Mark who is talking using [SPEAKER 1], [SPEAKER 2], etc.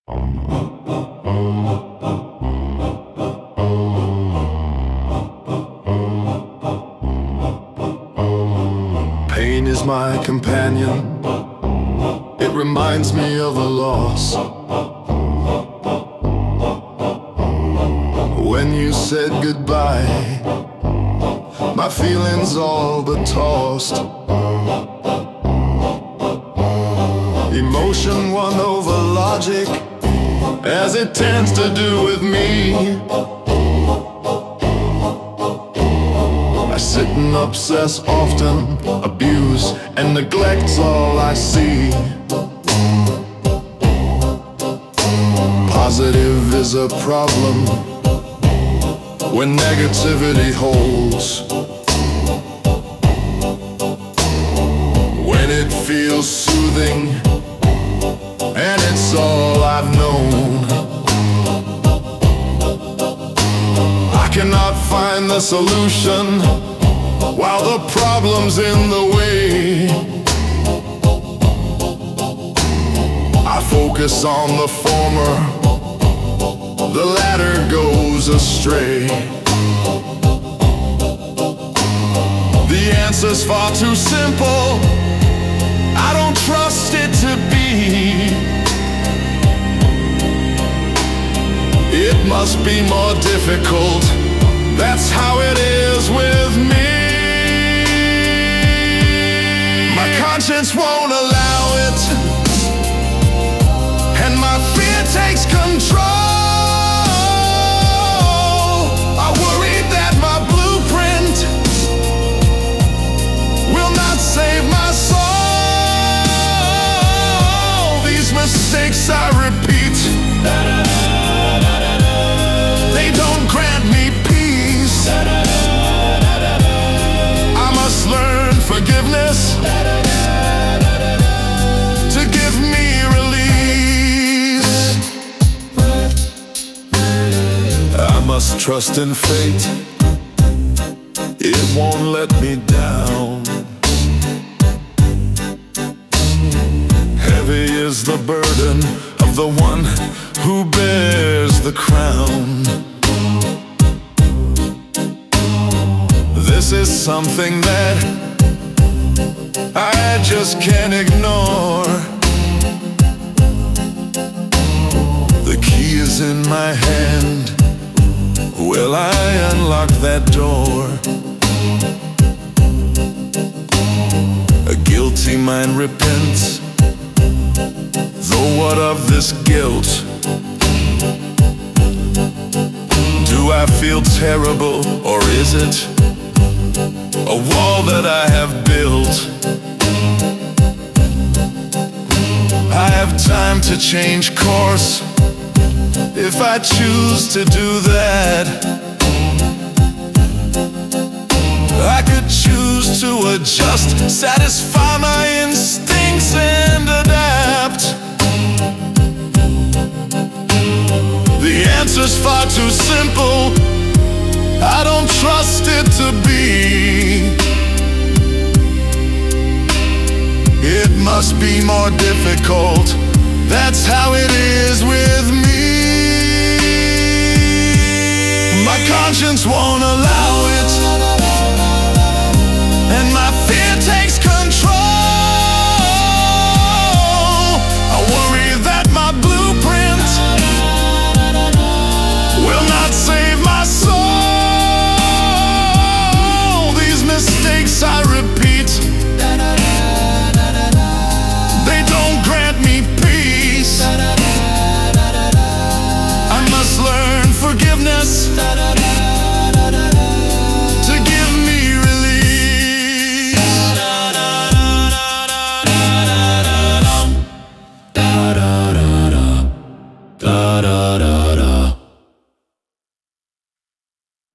[SPEAKER 1] Pain is my companion. It reminds me of a loss. When you said goodbye, my feelings all but tossed. Emotion won over logic, as it tends to do with me. I sit and obsess often, abuse and neglect's all I see. Positive is a problem when negativity holds. When it feels soothing and it's all I've known. I cannot find the solution while the problem's in the way. I focus on the former, the latter goes astray. The answer's far too simple, I don't trust it to be. It must be more difficult, that's how it is with me. My conscience won't allow it, and my fear takes control. I worry that my blueprint will not save my soul. These mistakes I repeat, they don't grant me peace. I must learn forgiveness to give me release. I must trust in fate, it won't let me down. Heavy is the burden of the one who bears the crown. This is something that I just can't ignore. The key is in my hand, will I unlock that door? A guilty mind repents, though what of this guilt? Do I feel terrible, or is it a wall that I have built? I have time to change course if I choose to do that. I could choose to adjust, satisfy my instincts and adapt. The answer's far too simple, I don't trust it to be. It must be more difficult, that's how it is with me. My conscience won't allow it, and my fear takes control. I worry that my blueprint will not save my soul. These mistakes I repeat, they don't grant me peace. I must learn forgiveness